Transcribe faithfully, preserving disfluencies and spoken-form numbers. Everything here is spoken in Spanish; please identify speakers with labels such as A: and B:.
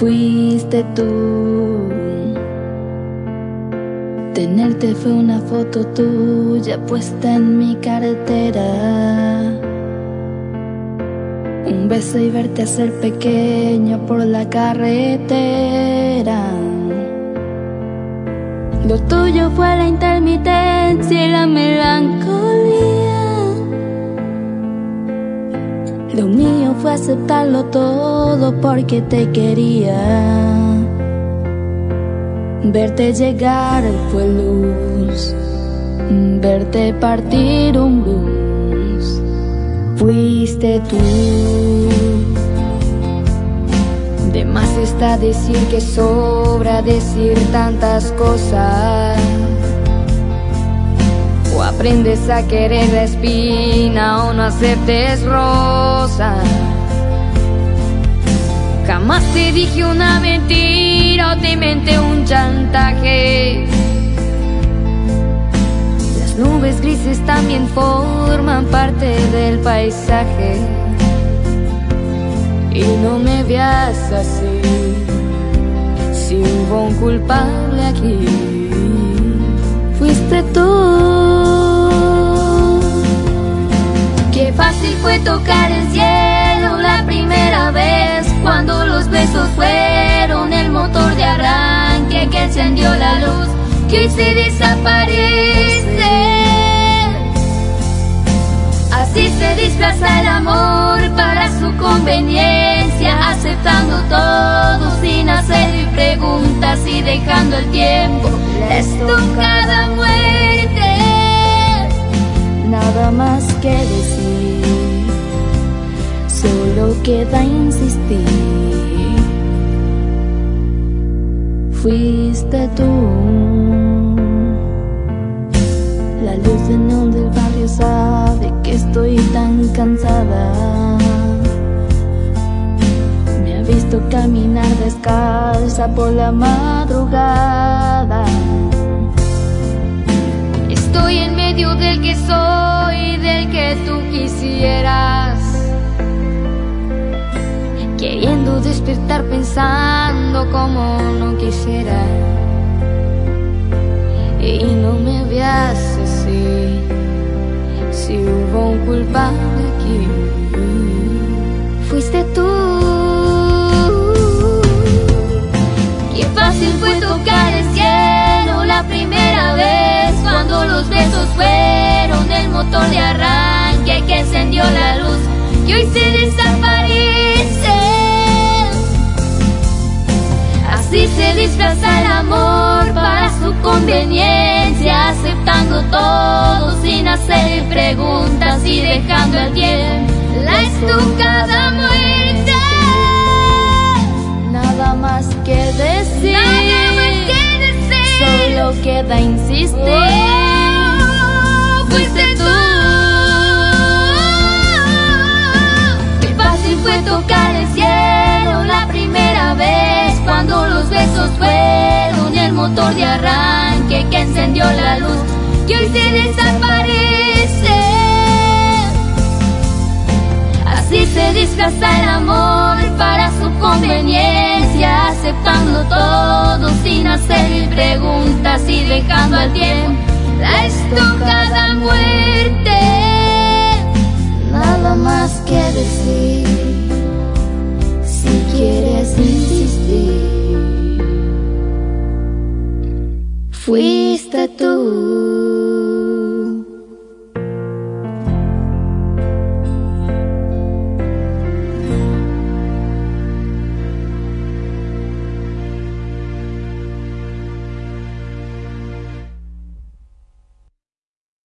A: fuiste tú. Tenerte fue una foto tuya puesta en mi cartera. Un beso y verte hacer pequeño por la carretera. Lo tuyo fue la intermitencia y la melancolía. Lo mío fue aceptarlo todo porque te quería. Verte llegar fue luz, verte partir un blues. Fuiste tú. De más está decir que sobra decir tantas cosas. O aprendes a querer la espina o no aceptes rosa. Jamás te dije una mentira o te inventé un chantaje. Las nubes grises también forman parte del paisaje. Y no me veas así, si hubo un culpable aquí. Fuiste tú. Qué fácil fue tocar el cielo la primera vez, cuando los besos fueron el motor de arranque que encendió la luz que hoy se desaparece. Así se disfraza el amor para su conveniencia, aceptando todo sin hacer preguntas y dejando el tiempo la estocada muerte. Nada más que decir, solo queda insistir. Fuiste tú. La luz de neón del barrio sabe que estoy tan cansada. Me ha visto caminar descalza por la madrugada. Estoy en medio del que soy, del que tú quisieras, queriendo despertar pensando como no quisiera. Y no me veas así, si hubo un culpable aquí. Fuiste tú. Qué fácil fue tocar el cielo la primera vez, cuando los besos fueron el motor de arranque que encendió la luz y hoy se desaparece. Así se disfraza el amor para su conveniencia, aceptando todo sin hacer preguntas y dejando al tiempo la estocada muerte. Nada más que decir, nada más que decir, solo queda insistir. Oh, fuiste tú. Qué fácil fue tocar el cielo la primera vez, cuando los besos fueron el motor de arranque que encendió la luz que hoy se desaparece. Así se disfraza el amor para su conveniencia, aceptando todo sin hacer preguntas y dejando al tiempo la estocada muerte. Nada más que decir, si quieres insistir. Fuiste tú.